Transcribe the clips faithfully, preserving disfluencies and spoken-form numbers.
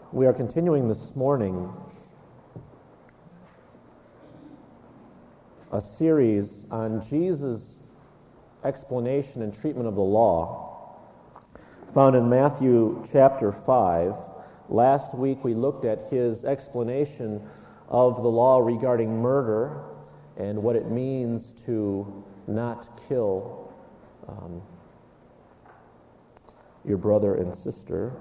We are continuing this morning a series on Jesus' explanation and treatment of the law, found in Matthew chapter five. Last week we looked at his explanation of the law regarding murder and what it means to not kill um, your brother and sister.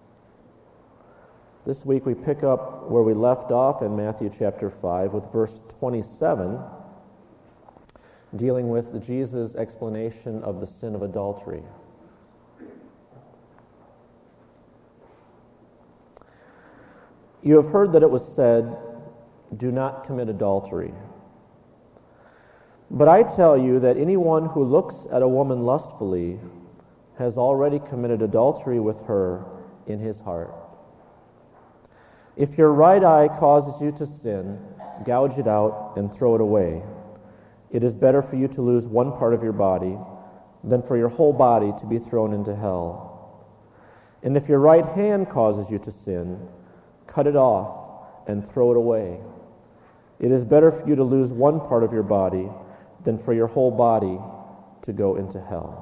This week we pick up where we left off in Matthew chapter five with verse twenty-seven, dealing with Jesus' explanation of the sin of adultery. You have heard that it was said, "Do not commit adultery." But I tell you that anyone who looks at a woman lustfully has already committed adultery with her in his heart. If your right eye causes you to sin, gouge it out and throw it away. It is better for you to lose one part of your body than for your whole body to be thrown into hell. And if your right hand causes you to sin, cut it off and throw it away. It is better for you to lose one part of your body than for your whole body to go into hell.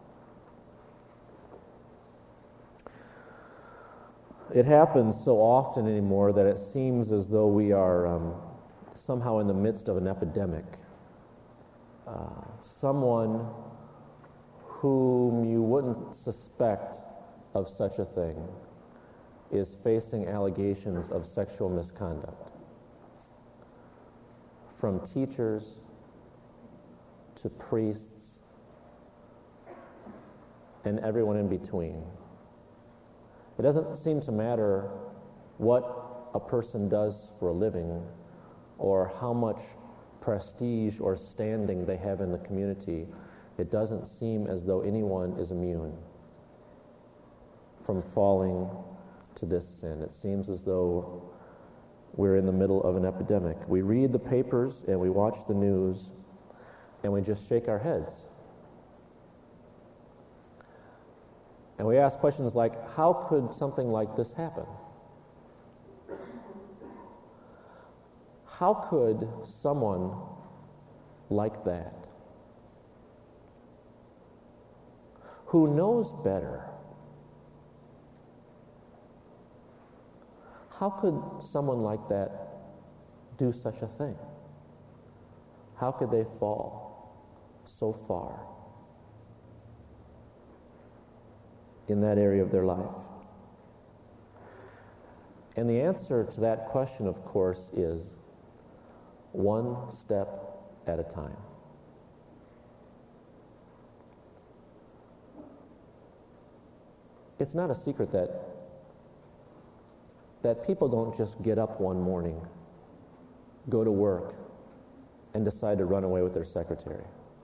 It happens so often anymore that it seems as though we are um, somehow in the midst of an epidemic. Uh, someone whom you wouldn't suspect of such a thing is facing allegations of sexual misconduct. From teachers to priests and everyone in between. It doesn't seem to matter what a person does for a living or how much prestige or standing they have in the community. It doesn't seem as though anyone is immune from falling to this sin. It seems as though we're in the middle of an epidemic. We read the papers and we watch the news and we just shake our heads. And we ask questions like, how could something like this happen? How could someone like that, who knows better, how could someone like that do such a thing? How could they fall so far in that area of their life? And the answer to that question, of course, is one step at a time. It's not a secret that that people don't just get up one morning, go to work, and decide to run away with their secretary.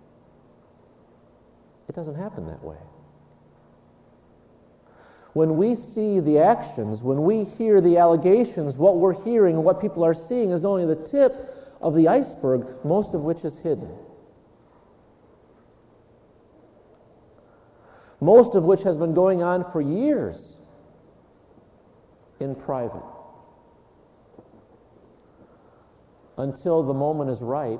It doesn't happen that way. When we see the actions, when we hear the allegations, what we're hearing and what people are seeing is only the tip of the iceberg, most of which is hidden. Most of which has been going on for years in private, until the moment is right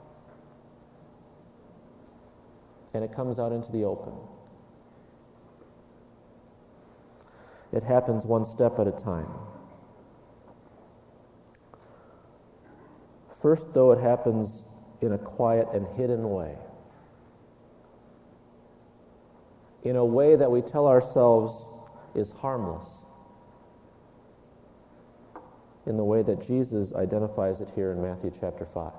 and it comes out into the open. It happens one step at a time. First, though, it happens in a quiet and hidden way. In a way that we tell ourselves is harmless. In the way that Jesus identifies it here in Matthew chapter five.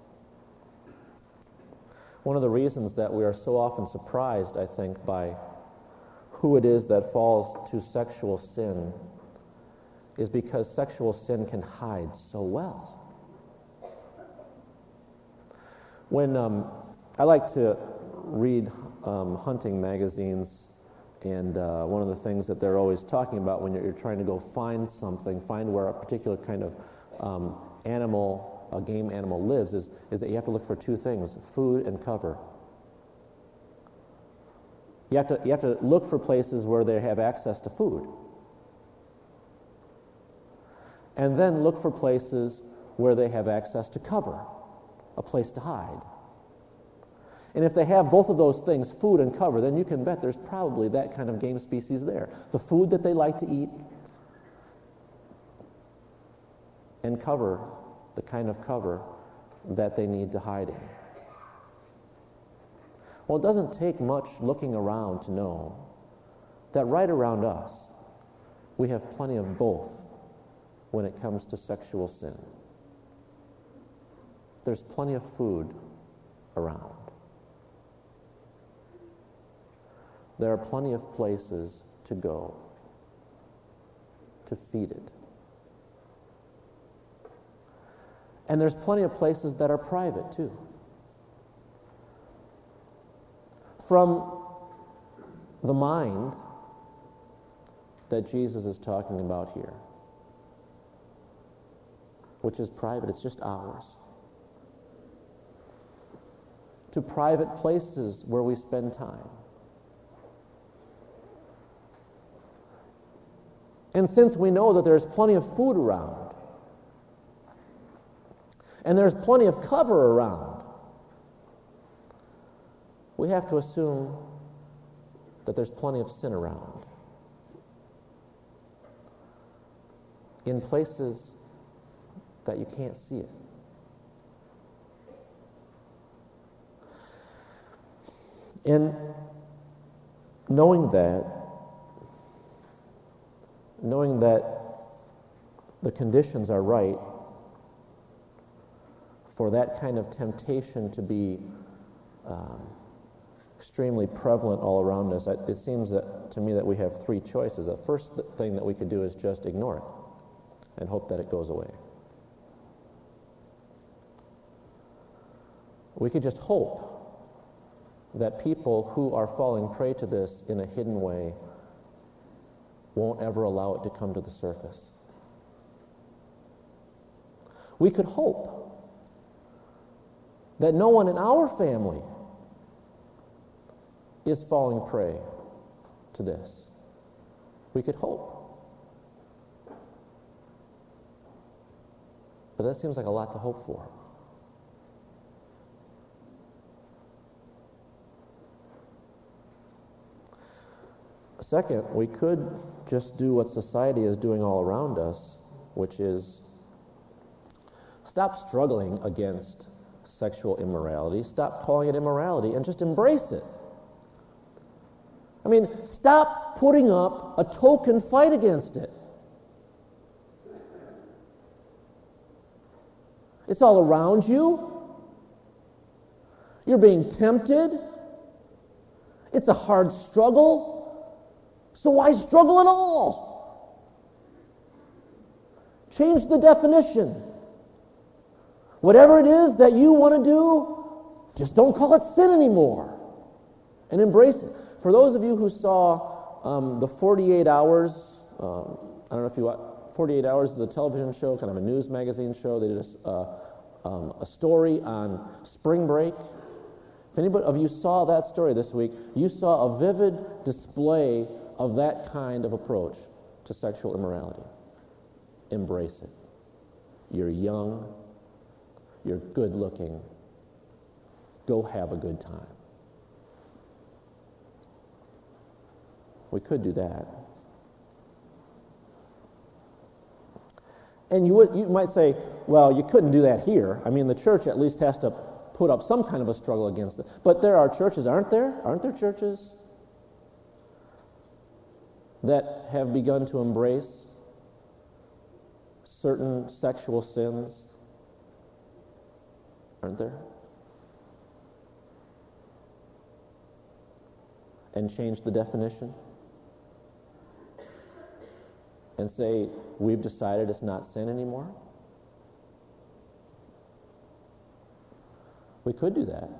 One of the reasons that we are so often surprised, I think, by who it is that falls to sexual sin is because sexual sin can hide so well. When um, I like to read um, hunting magazines, and uh, one of the things that they're always talking about when you're, you're trying to go find something, find where a particular kind of um, animal, a game animal lives, is, is that you have to look for two things, food and cover. You have to, you have to look for places where they have access to food. and then look for places where they have access to cover, a place to hide. And if they have both of those things, food and cover, then you can bet there's probably that kind of game species there. The food that they like to eat, and cover, the kind of cover that they need to hide in. Well, it doesn't take much looking around to know that right around us, we have plenty of both when it comes to sexual sin. There's plenty of food around. There are plenty of places to go to feed it. And there's plenty of places that are private too. From the mind that Jesus is talking about here, which is private, it's just ours, to private places where we spend time. And since we know that there's plenty of food around, and there's plenty of cover around, we have to assume that there's plenty of sin around. In places that you can't see it. And knowing that, knowing that the conditions are right for that kind of temptation to be um, extremely prevalent all around us, it seems that to me that we have three choices. The first thing that we could do is just ignore it and hope that it goes away. We could just hope that people who are falling prey to this in a hidden way won't ever allow it to come to the surface. We could hope that no one in our family is falling prey to this. We could hope. But that seems like a lot to hope for. Second, we could just do what society is doing all around us, which is stop struggling against sexual immorality, stop calling it immorality, and just embrace it. I mean, stop putting up a token fight against it. It's all around you. You're being tempted. It's a hard struggle. So why struggle at all? Change the definition. Whatever it is that you want to do, just don't call it sin anymore. And embrace it. For those of you who saw um, the forty-eight hours, um, I don't know if you watch, forty-eight hours is a television show, kind of a news magazine show. They did a, uh, um, a story on spring break. If anybody of you saw that story this week, you saw a vivid display of that kind of approach to sexual immorality. Embrace it. You're young. You're good looking. Go have a good time. We could do that. And you would, you might say, well, you couldn't do that here. I mean, the church at least has to put up some kind of a struggle against it. But there are churches, aren't there? Aren't there churches that have begun to embrace certain sexual sins? Aren't there? And change the definition? And say, we've decided it's not sin anymore? We could do that.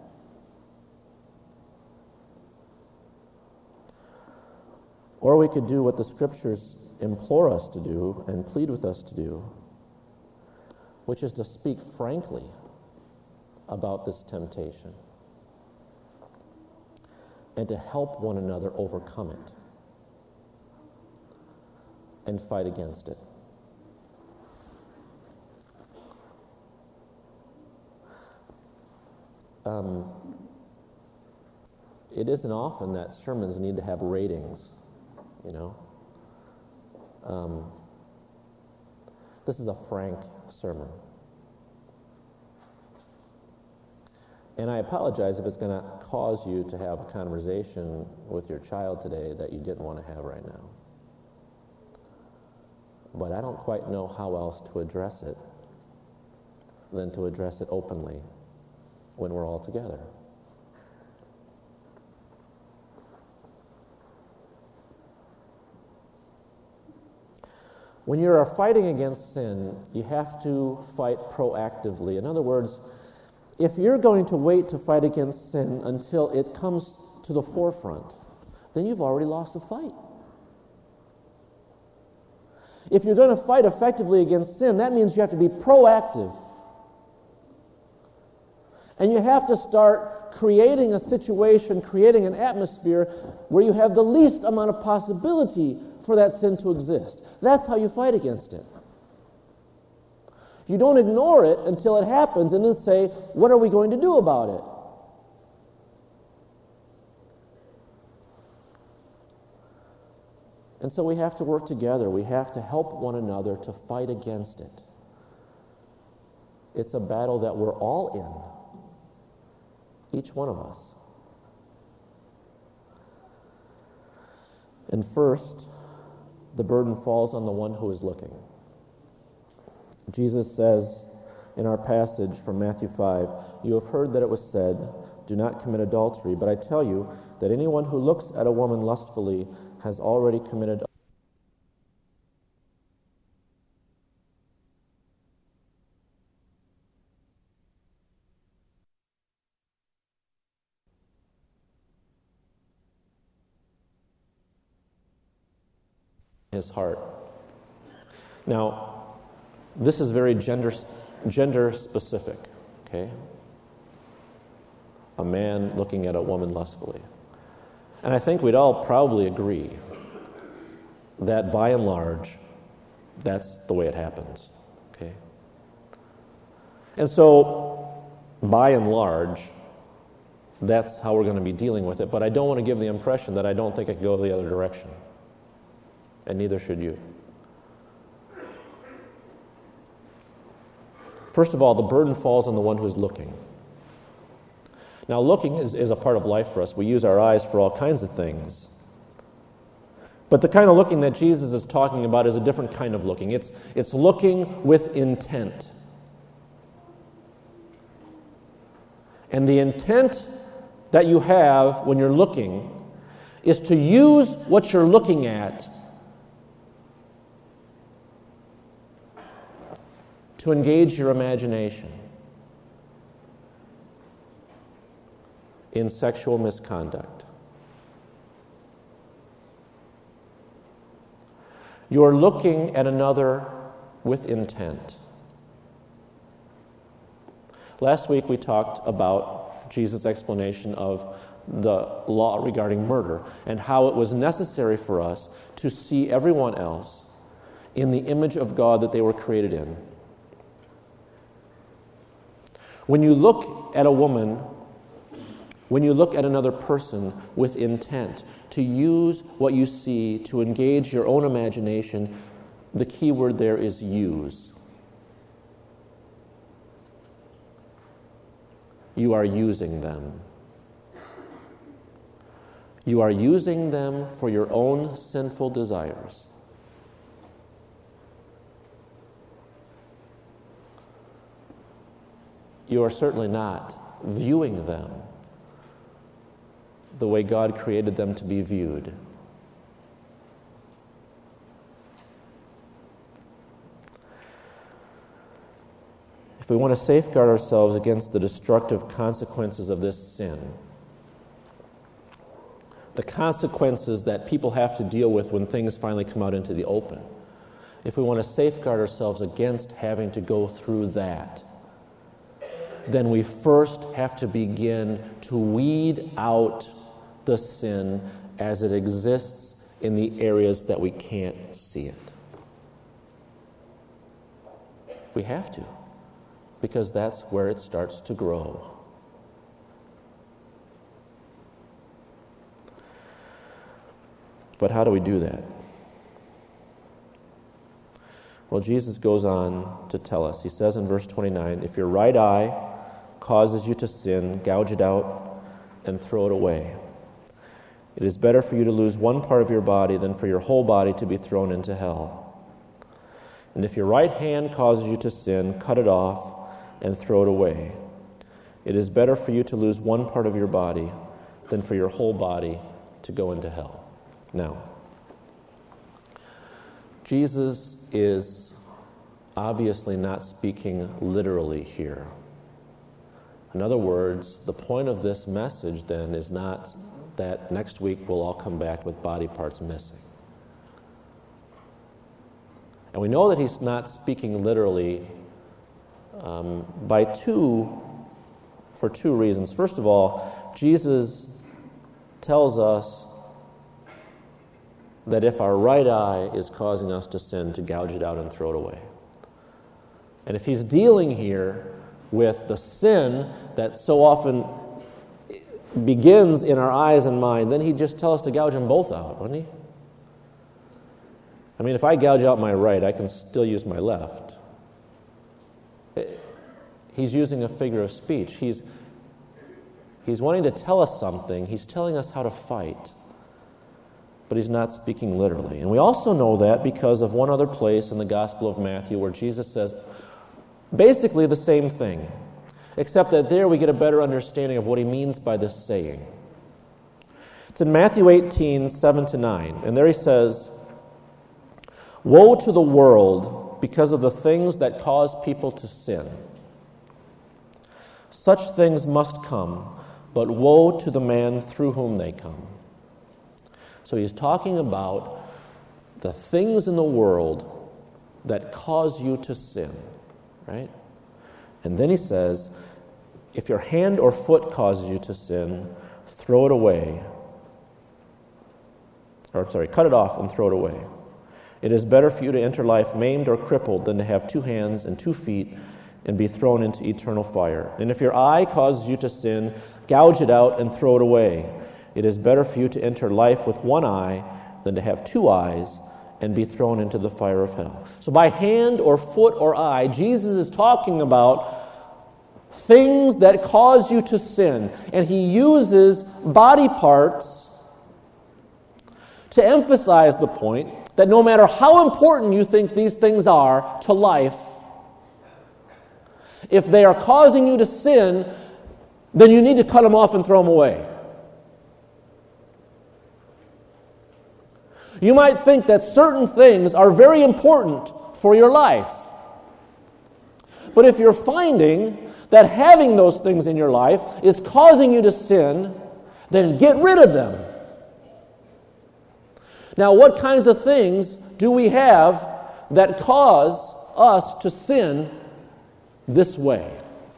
Or we could do what the Scriptures implore us to do and plead with us to do, which is to speak frankly about this temptation and to help one another overcome it and fight against it. um, it isn't often that sermons need to have ratings, you know. Um, this is a frank sermon. And I apologize if it's going to cause you to have a conversation with your child today that you didn't want to have right now. But I don't quite know how else to address it than to address it openly when we're all together. When you're fighting against sin, you have to fight proactively. In other words, if you're going to wait to fight against sin until it comes to the forefront, then you've already lost the fight. If you're going to fight effectively against sin, that means you have to be proactive. And you have to start creating a situation, creating an atmosphere where you have the least amount of possibility for that sin to exist. That's how you fight against it. You don't ignore it until it happens and then say, what are we going to do about it? And so we have to work together. We have to help one another to fight against it. It's a battle that we're all in, each one of us. And first, the burden falls on the one who is looking. Jesus says in our passage from Matthew five, "You have heard that it was said, 'Do not commit adultery,' but I tell you that anyone who looks at a woman lustfully has already committed his heart." Now, this is very gender gender specific, okay? A man looking at a woman lustfully. And I think we'd all probably agree that by and large, that's the way it happens, okay? And so, by and large, that's how we're going to be dealing with it. But I don't want to give the impression that I don't think it can go the other direction. And neither should you. First of all, the burden falls on the one who's looking. Now, looking is, is a part of life for us. We use our eyes for all kinds of things. But the kind of looking that Jesus is talking about is a different kind of looking. It's, it's looking with intent. And the intent that you have when you're looking is to use what you're looking at to engage your imagination in sexual misconduct. You're looking at another with intent. Last week we talked about Jesus' explanation of the law regarding murder and how it was necessary for us to see everyone else in the image of God that they were created in. When you look at a woman, when you look at another person with intent, to use what you see to engage your own imagination, the key word there is use. You are using them. You are using them for your own sinful desires. You are certainly not viewing them the way God created them to be viewed. If we want to safeguard ourselves against the destructive consequences of this sin, the consequences that people have to deal with when things finally come out into the open, if we want to safeguard ourselves against having to go through that, then we first have to begin to weed out the sin as it exists in the areas that we can't see it. We have to, because that's where it starts to grow. But how do we do that? Well, Jesus goes on to tell us. He says in verse twenty-nine, if your right eye causes you to sin, gouge it out and throw it away. It is better for you to lose one part of your body than for your whole body to be thrown into hell. And if your right hand causes you to sin, cut it off and throw it away. It is better for you to lose one part of your body than for your whole body to go into hell. Now, Jesus is obviously not speaking literally here. In other words, the point of this message then is not that next week we'll all come back with body parts missing. And we know that he's not speaking literally um, by two, for two reasons. First of all, Jesus tells us that if our right eye is causing us to sin, to gouge it out and throw it away. And if he's dealing here with the sin that so often begins in our eyes and mind, then he'd just tell us to gouge them both out, wouldn't he? I mean, if I gouge out my right, I can still use my left. He's using a figure of speech. He's, he's wanting to tell us something. He's telling us how to fight. But he's not speaking literally. And we also know that because of one other place in the Gospel of Matthew where Jesus says basically the same thing, except that there we get a better understanding of what he means by this saying. It's in Matthew eighteen, seven to nine, and there he says, "Woe to the world because of the things that cause people to sin. Such things must come, but woe to the man through whom they come." So he's talking about the things in the world that cause you to sin, right? And then he says, if your hand or foot causes you to sin, throw it away. Or, sorry, cut it off and throw it away. It is better for you to enter life maimed or crippled than to have two hands and two feet and be thrown into eternal fire. And if your eye causes you to sin, gouge it out and throw it away. It is better for you to enter life with one eye than to have two eyes and be thrown into the fire of hell. So by hand or foot or eye, Jesus is talking about things that cause you to sin. And he uses body parts to emphasize the point that no matter how important you think these things are to life, if they are causing you to sin, then you need to cut them off and throw them away. You might think that certain things are very important for your life. But if you're finding that having those things in your life is causing you to sin, then get rid of them. Now, what kinds of things do we have that cause us to sin this way?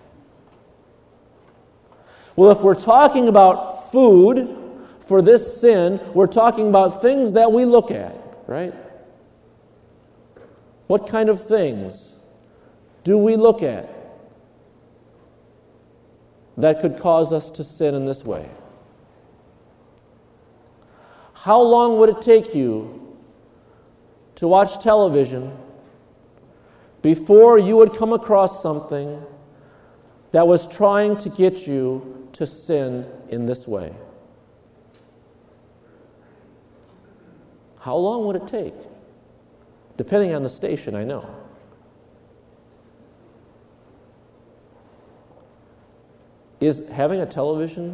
Well, if we're talking about food for this sin, we're talking about things that we look at, right? What kind of things do we look at that could cause us to sin in this way? How long would it take you to watch television before you would come across something that was trying to get you to sin in this way? How long would it take? Depending on the station, I know. Is having a television,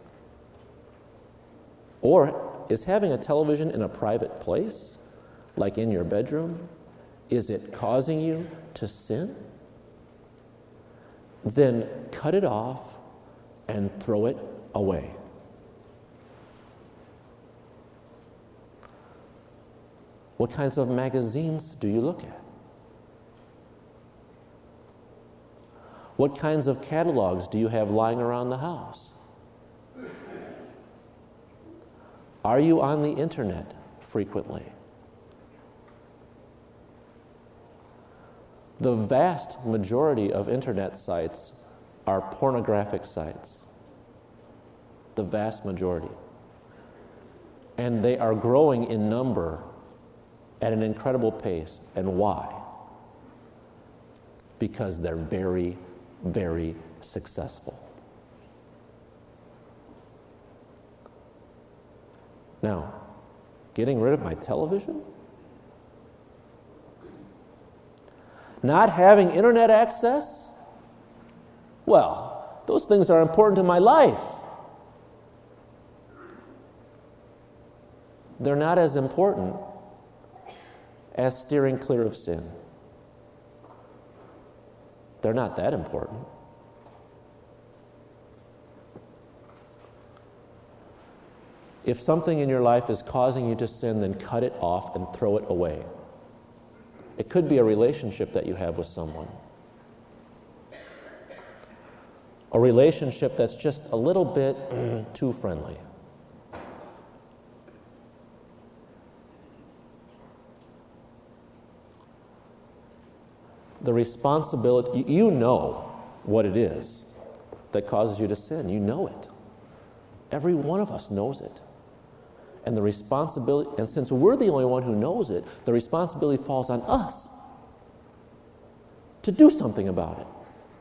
or is having a television in a private place, like in your bedroom, is it causing you to sin? Then cut it off and throw it away. What kinds of magazines do you look at? What kinds of catalogs do you have lying around the house? Are you on the internet frequently? The vast majority of internet sites are pornographic sites. The vast majority. And they are growing in number at an incredible pace. And why? Because they're very, very successful. Now, getting rid of my television? Not having internet access? Well, those things are important to my life. They're not as important as steering clear of sin. They're not that important. If something in your life is causing you to sin, then cut it off and throw it away. It could be a relationship that you have with someone. A relationship that's just a little bit too friendly. The responsibility, you know what it is that causes you to sin. You know it. Every one of us knows it. And the responsibility, and since we're the only one who knows it, the responsibility falls on us to do something about it.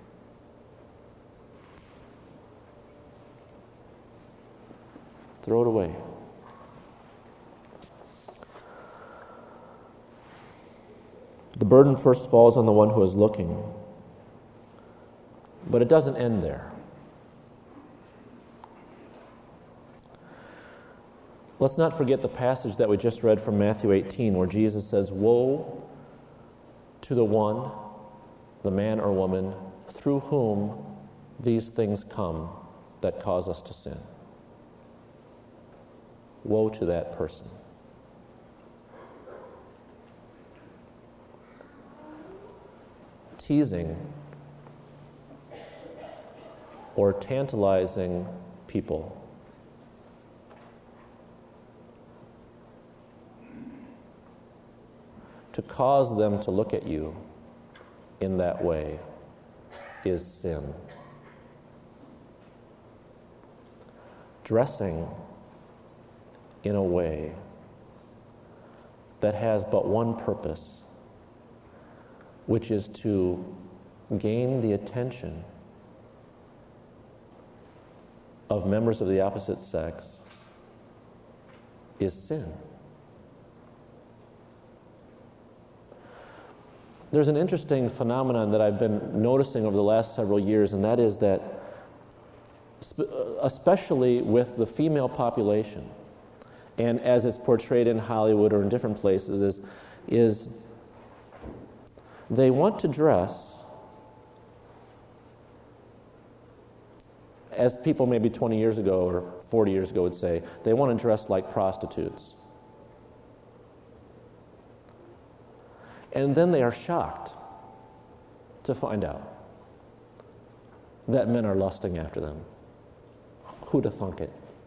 Throw it away. The burden first falls on the one who is looking. But it doesn't end there. Let's not forget the passage that we just read from Matthew eighteen, where Jesus says, "Woe to the one, the man or woman, through whom these things come that cause us to sin." Woe to that person. Teasing or tantalizing people to cause them to look at you in that way is sin. Dressing in a way that has but one purpose, which is to gain the attention of members of the opposite sex, is sin. There's an interesting phenomenon that I've been noticing over the last several years, and that is that, especially with the female population, and as it's portrayed in Hollywood or in different places, is, is they want to dress as people maybe twenty years ago or forty years ago would say, they want to dress like prostitutes. And then they are shocked to find out that men are lusting after them. Who'd have thunk it?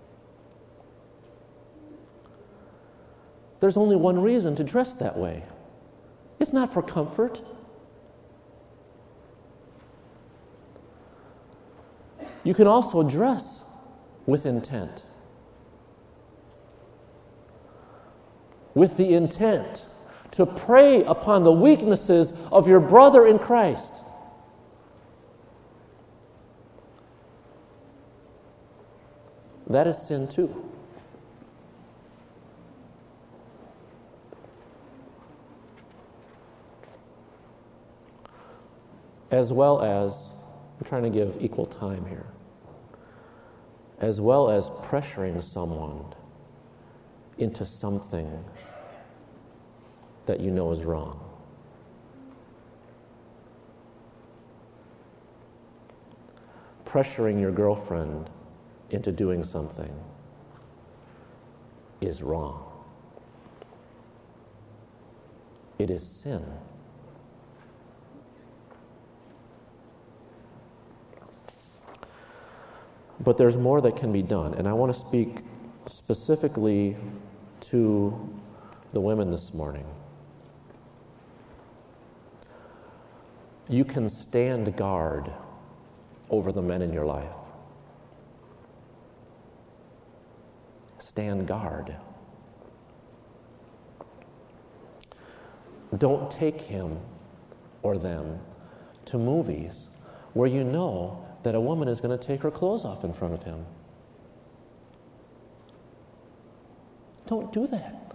There's only one reason to dress that way. It's not for comfort. You can also dress with intent. With the intent to prey upon the weaknesses of your brother in Christ. That is sin too. As well as, I'm trying to give equal time here, as well as pressuring someone into something that you know is wrong. Pressuring your girlfriend into doing something is wrong. It is sin. But there's more that can be done, and I want to speak specifically to the women this morning. You can stand guard over the men in your life. Stand guard. don't take him or them to movies where you know that a woman is going to take her clothes off in front of him. Don't do that.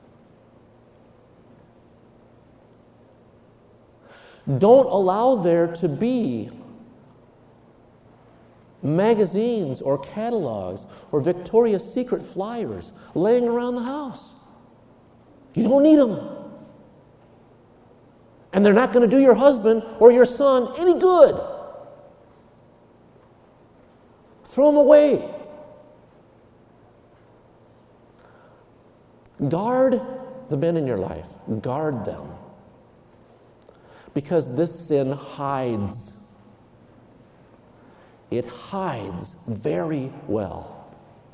Don't allow there to be magazines or catalogs or Victoria's Secret flyers laying around the house. You don't need them. And they're not going to do your husband or your son any good. Throw them away. Guard the men in your life. Guard them. Because this sin hides. It hides very well.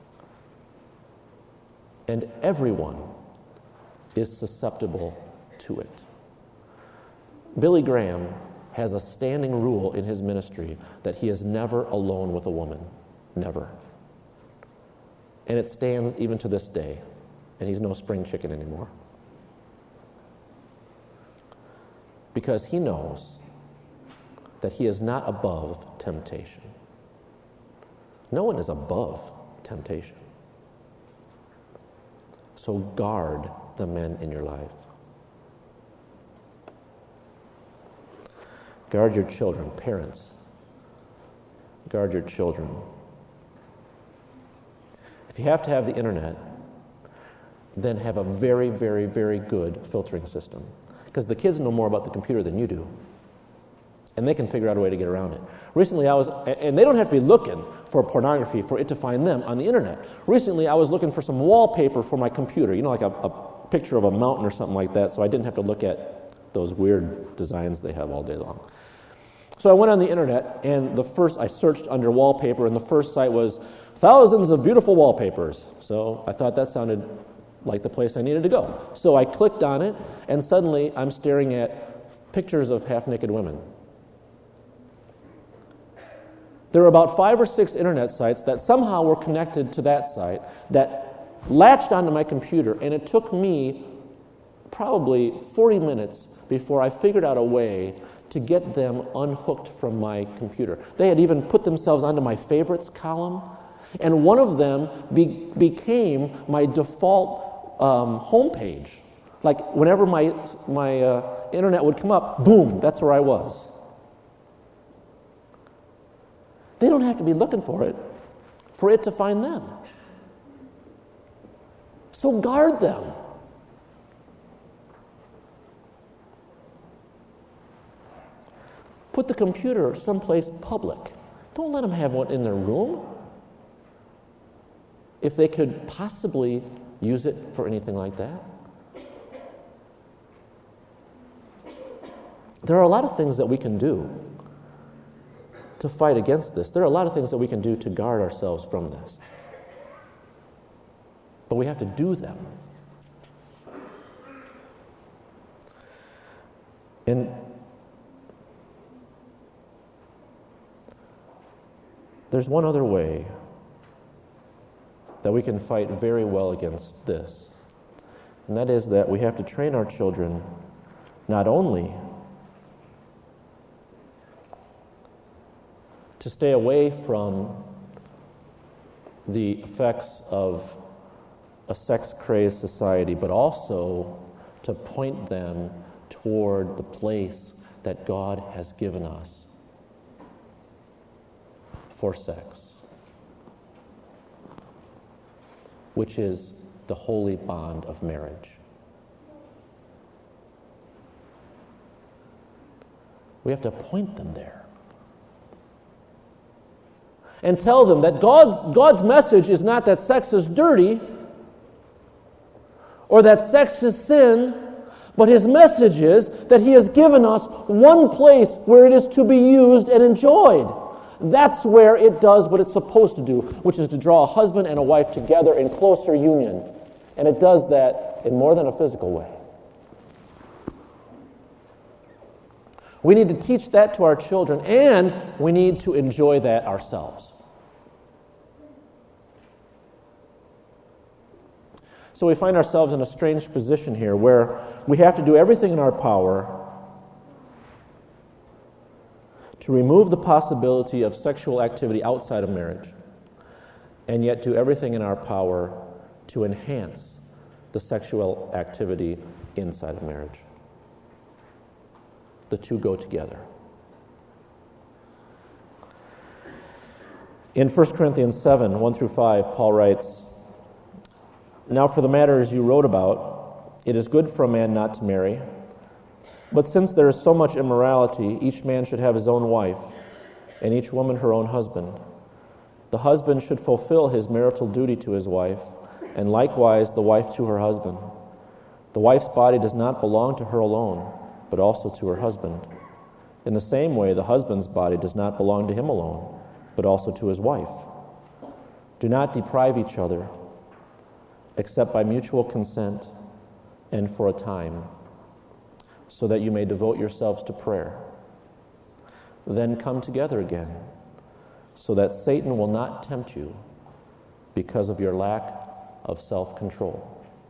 And everyone is susceptible to it. Billy Graham has a standing rule in his ministry that he is never alone with a woman. Never. And it stands even to this day. And he's no spring chicken anymore. Because he knows that he is not above temptation. No one is above temptation. So guard the men in your life. Guard your children, parents. Guard your children. If you have to have the internet, then have a very, very, very good filtering system. Because the kids know more about the computer than you do. And they can figure out a way to get around it. Recently I was, and they don't have to be looking for pornography for it to find them on the internet. Recently I was looking for some wallpaper for my computer, you know, like a, a picture of a mountain or something like that, so I didn't have to look at those weird designs they have all day long. So I went on the internet, and the first, I searched under wallpaper, and the first site was thousands of beautiful wallpapers. So I thought that sounded like the place I needed to go. So I clicked on it, and suddenly I'm staring at pictures of half-naked women. There were about five or six internet sites that somehow were connected to that site that latched onto my computer, and it took me probably forty minutes before I figured out a way to get them unhooked from my computer. They had even put themselves onto my favorites column, and one of them be- became my default um, homepage. Like whenever my, my uh, internet would come up, boom, that's where I was. They don't have to be looking for it, for it to find them. So guard them. Put the computer someplace public. Don't let them have one in their room. If they could possibly use it for anything like that. There are a lot of things that we can do to fight against this. There are a lot of things that we can do to guard ourselves from this. But we have to do them. And there's one other way that we can fight very well against this. And that is that we have to train our children not only to stay away from the effects of a sex-crazed society, but also to point them toward the place that God has given us for sex, which is the holy bond of marriage. We have to point them there. And tell them that God's, God's message is not that sex is dirty or that sex is sin, but His message is that He has given us one place where it is to be used and enjoyed. That's where it does what it's supposed to do, which is to draw a husband and a wife together in closer union. And it does that in more than a physical way. We need to teach that to our children, and we need to enjoy that ourselves. So we find ourselves in a strange position here where we have to do everything in our power to remove the possibility of sexual activity outside of marriage, and yet do everything in our power to enhance the sexual activity inside of marriage. The two go together. In First Corinthians seven, one through five, Paul writes, "Now for the matters you wrote about, it is good for a man not to marry. But since there is so much immorality, each man should have his own wife, and each woman her own husband. The husband should fulfill his marital duty to his wife, and likewise the wife to her husband. The wife's body does not belong to her alone, but also to her husband. In the same way, the husband's body does not belong to him alone, but also to his wife. Do not deprive each other, except by mutual consent and for a time, so that you may devote yourselves to prayer. Then come together again, so that Satan will not tempt you because of your lack of self-control."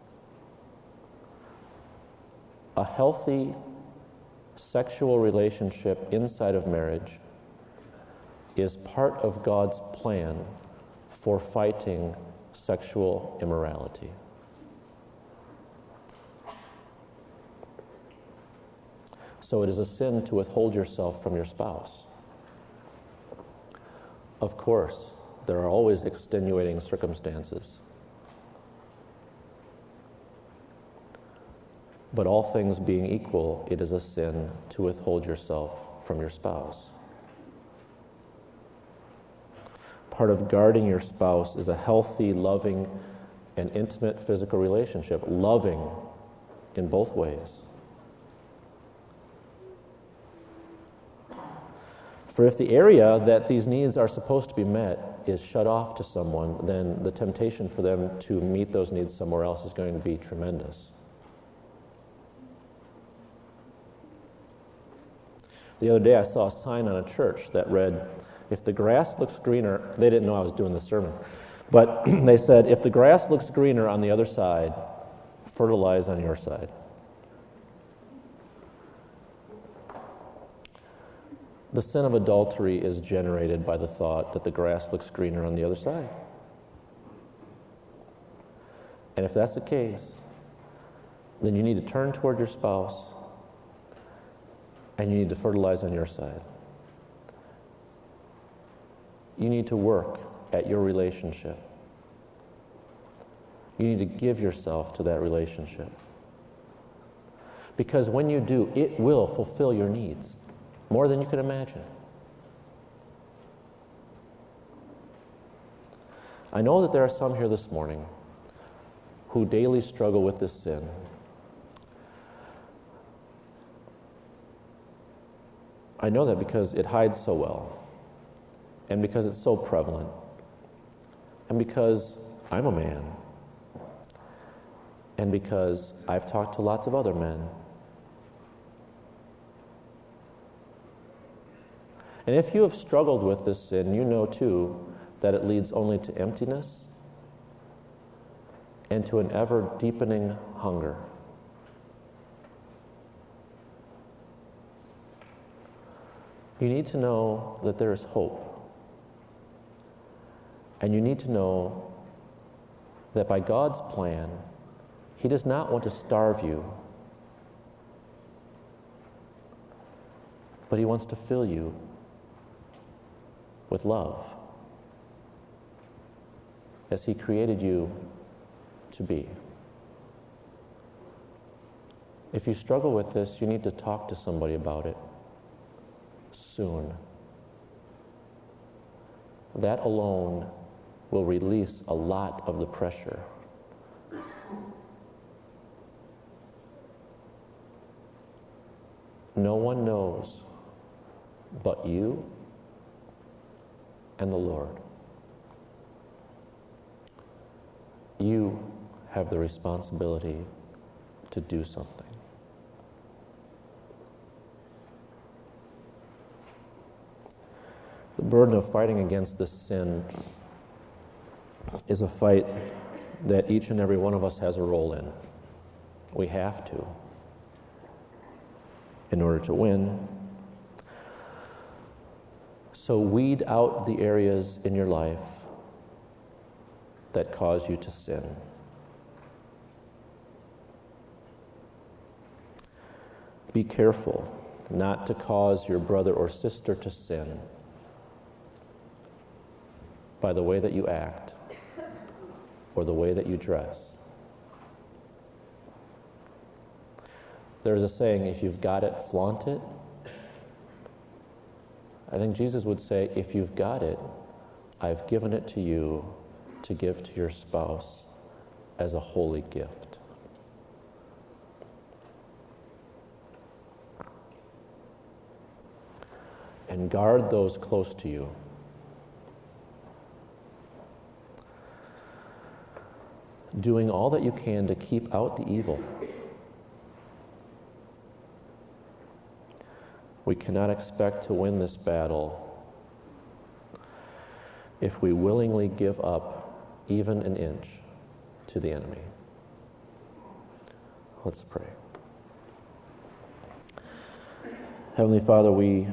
A healthy sexual relationship inside of marriage is part of God's plan for fighting sexual immorality. So it is a sin to withhold yourself from your spouse. Of course, there are always extenuating circumstances. But all things being equal, it is a sin to withhold yourself from your spouse. Part of guarding your spouse is a healthy, loving, and intimate physical relationship, loving in both ways. For if the area that these needs are supposed to be met is shut off to someone, then the temptation for them to meet those needs somewhere else is going to be tremendous. The other day I saw a sign on a church that read, "If the grass looks greener," they didn't know I was doing this sermon, but they said, "If the grass looks greener on the other side, fertilize on your side." The sin of adultery is generated by the thought that the grass looks greener on the other side. And if that's the case, then you need to turn toward your spouse and you need to fertilize on your side. You need to work at your relationship. You need to give yourself to that relationship. Because when you do, it will fulfill your needs more than you could imagine. I know that there are some here this morning who daily struggle with this sin. I know that because it hides so well, and because it's so prevalent, and because I'm a man, and because I've talked to lots of other men. And if you have struggled with this sin, you know too that it leads only to emptiness and to an ever-deepening hunger. You need to know that there is hope. And you need to know that by God's plan, He does not want to starve you, but He wants to fill you with love, as He created you to be. If you struggle with this, you need to talk to somebody about it soon. That alone will release a lot of the pressure. No one knows but you and the Lord. You have the responsibility to do something. The burden of fighting against this sin is a fight that each and every one of us has a role in. We have to, in order to win. So weed out the areas in your life that cause you to sin. Be careful not to cause your brother or sister to sin by the way that you act or the way that you dress. There's a saying, if you've got it, flaunt it. I think Jesus would say, if you've got it, I've given it to you to give to your spouse as a holy gift. And guard those close to you. Doing all that you can to keep out the evil. We cannot expect to win this battle if we willingly give up even an inch to the enemy. Let's pray. Heavenly Father, we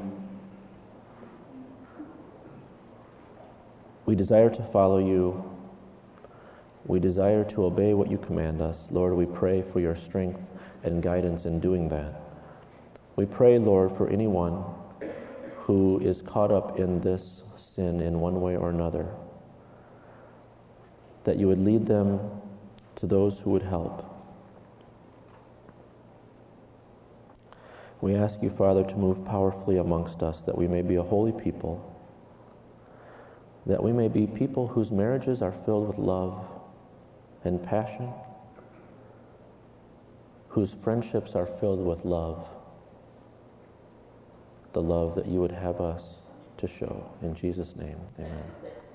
we desire to follow you. We desire to obey what you command us. Lord, we pray for your strength and guidance in doing that. We pray, Lord, for anyone who is caught up in this sin in one way or another, that you would lead them to those who would help. We ask you, Father, to move powerfully amongst us, that we may be a holy people, that we may be people whose marriages are filled with love and passion, whose friendships are filled with love, the love that you would have us to show. In Jesus' name, amen.